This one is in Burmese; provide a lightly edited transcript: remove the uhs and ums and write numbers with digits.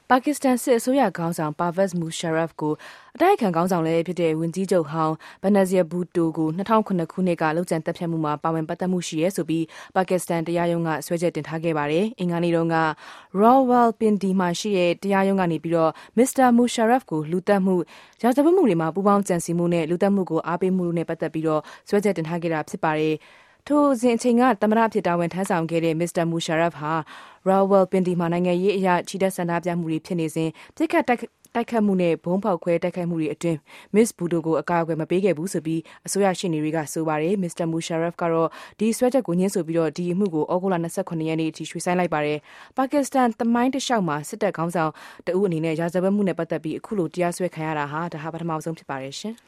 ပါကစ္စတန်စစ်အစိုးရခေါင်းဆောင် Pervez Musharraf ကိုအတိုက်အခံခေါင်းဆောင်လည်းဖြစ်တဲ့ဝန်ကြီးချုပ်ဟောင်း Benazir Bhutto ကို2009ခုနှစ်ကလုပ်ကြံသတ်ဖြတ်မှုမှာပါဝင်ပတ်သက်မှုရှိရဲဆိုပြီးပါကစ္စတန်တရားရုံးကစွဲချက်တင်ထားခဲ့ပါတယ်။အင်္ဂါနေ့တုန်းက Rawalpindi မှာရှိတဲ့တရားရုံးကနေပြီးတော့ Mr. Musharraf ကိုလူသတ်မှု၊ရာဇဝတ်မှုတွေမှာပူးပေါင်းကြံစည်မှုနဲ့လူသတ်မှုကိုအားပေးမှုနဲ့ပတ်သက်ပြီးတော့စွဲချက်တင်ထားခဲ့တာဖြစ်ပါတယ်။ထိုစဉ်အချိန်ကသမ္မတအဖြစ်တာဝန်ထမ်းဆောင်ခဲ့တဲ့ Mr. Musharraf ဟာ Rawalpindi မှာနိုင်ငံရေးအရချီတက်ဆန္ဒပြမှုတွေဖြစ်နေစဉ်ပြစ်ခတ်တိုက်ခတ်မှုနဲ့ဘုံဖောက်ခွဲတိုက်ခိုက်မှုတွေအတွင်း Miss Bhutto ကိုအကာအကွယ်မပေးခဲ့ဘူးဆိုပြီးအစိုးရရှေ့နေတွေကဆိုပါတယ်။ Mr. Musharraf ကတော့ဒီစွဲချက်ကိုညှင်းဆိုပြီးတော့ဒီအမှုကိုဩဂုတ်လ29ရက်နေ့အထိရွှေ့ဆိုင်းလိုက်ပါတယ်။ပါကစ္စတန်သမိုင်းတစ်လျှောက်မှာစစ်တပ်ခေါင်းဆောင်တဦးအနေနဲ့ရာဇဝတ်မှုနဲ့ပတ်သက်ပြီးအခုလိုတရားစွဲခံရတာဟာပထမဆုံးဖြစ်ပါတယ်ရှင်။